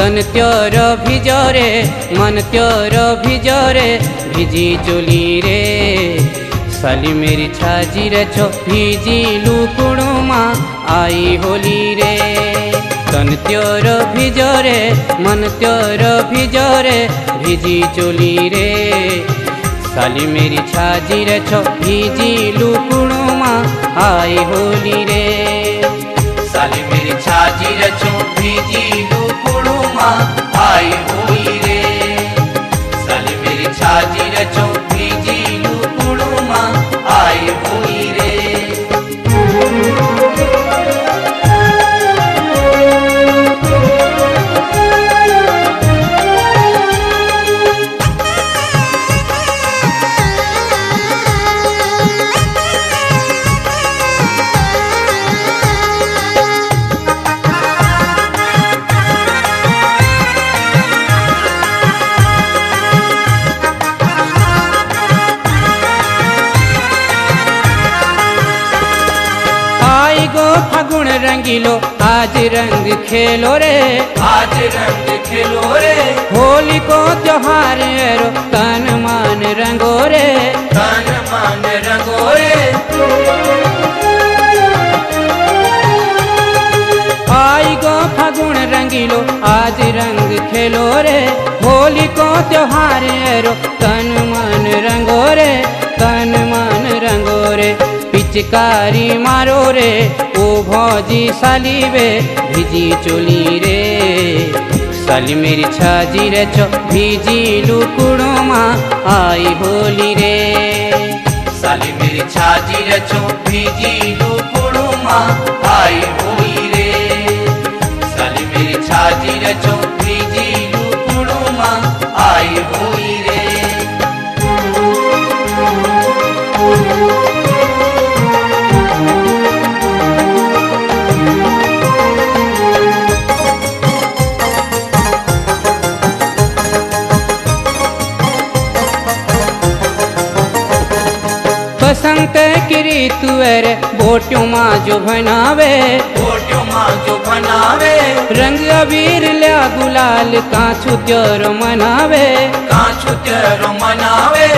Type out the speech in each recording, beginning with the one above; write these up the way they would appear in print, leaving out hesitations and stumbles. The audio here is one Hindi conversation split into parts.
तन त्योर भिजरे मन त्योर भिजरे भिजी चुली रे साली मेरी छाजी रे छो भिजी लुकुणुमा आई होली रे तन त्योर भिजरे मन त्योर भिजरे भिजी चुली रे साली मेरी छाजी रे छो भिजी लुकुणुमा आई होली रे साली मेरी छाजी रे छो भिजी लुकुणुमा आई होली रे साली मेरी छाजी रे छो भिजी लुकुणुमा आई होली रे फागुन रंगीलो आज रंग खेलो रे आज रंग खेलो रे होली को त्योहार रो तन मन रंगो रे तन मन रंगो रे आई गो फागुन रंगीलो आज रंग खेलो रे होली को त्योहार रो तन मन रंगो रे तन मन रंगो रे पिचकारी मारो रे ओ भौजी साली वे भिजी चोली रे साली मेरी छाजी रे छो भिजी लुकुणुमा आई होली रे साली मेरी छाजी रे छो भिजी लुकुणुमा आई होली रे साली मेरी छाजी रे छो भिजी लुकुणुमा आई होली रे बसंत की ऋतु रे बोटियों माँ जो बनावे बोटियों माँ जो बनावे रंग अबीर लिया गुलाल कांचू त्योर मनावे कांचू त्योर मनावे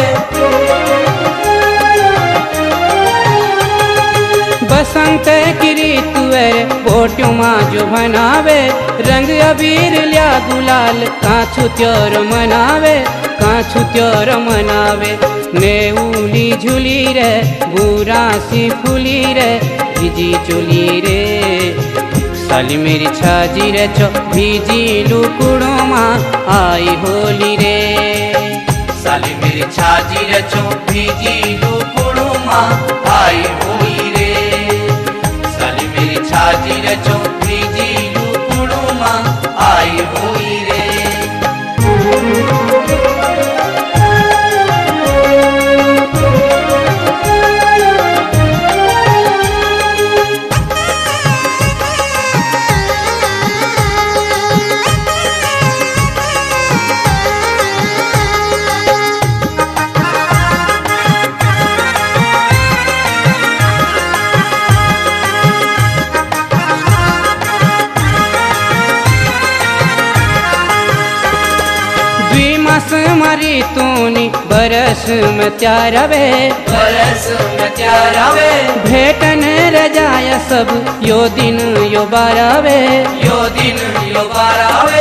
बसंत की ऋतु रे बोटियों माँ जो बनावे रंग अबीर लिया गुलाल कांचू त्योर मनावे कांचू त्योर मनावे नेउली झूली रे बुरा सी फूली रे भिजी चुली रे साली मेरी छाजी रे छो भिजी लुकुणुमा आई होली रे साली मेरी छाजी रे छो भिजी लुकुणुमा आई होली रे साली मेरी छाजी रे छो भिजी लुकुणुमा आई होली रे मरी तूनी बरस में त्यारवे बरस में त्यारवे भेटन रजाया सब यो दिन यो बारावे यो दिन यो बारावे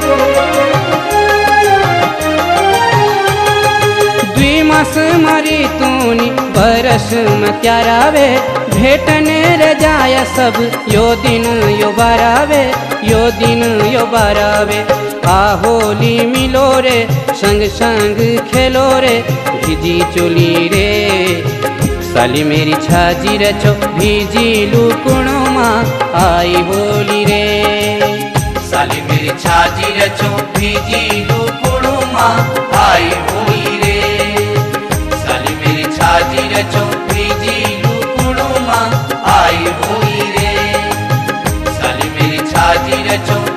द्विमास मरी तूनी बरस में त्यारावे भेटन रजाया सब यो दिन यो बारावे यो दिन यो बारावे आ होली मिलो रे संग संग खेलो रे भिजी चोली रे साली मेरी छाजी रे छो भिजी लुकुणुमा आई होली रे साली मेरी छाजी रे छो भिजी लुकुणुमा आई होली रे साली मेरी छाजी रे छो भिजी लुकुणुमा आई होली रे साली मेरी छाजी रे छो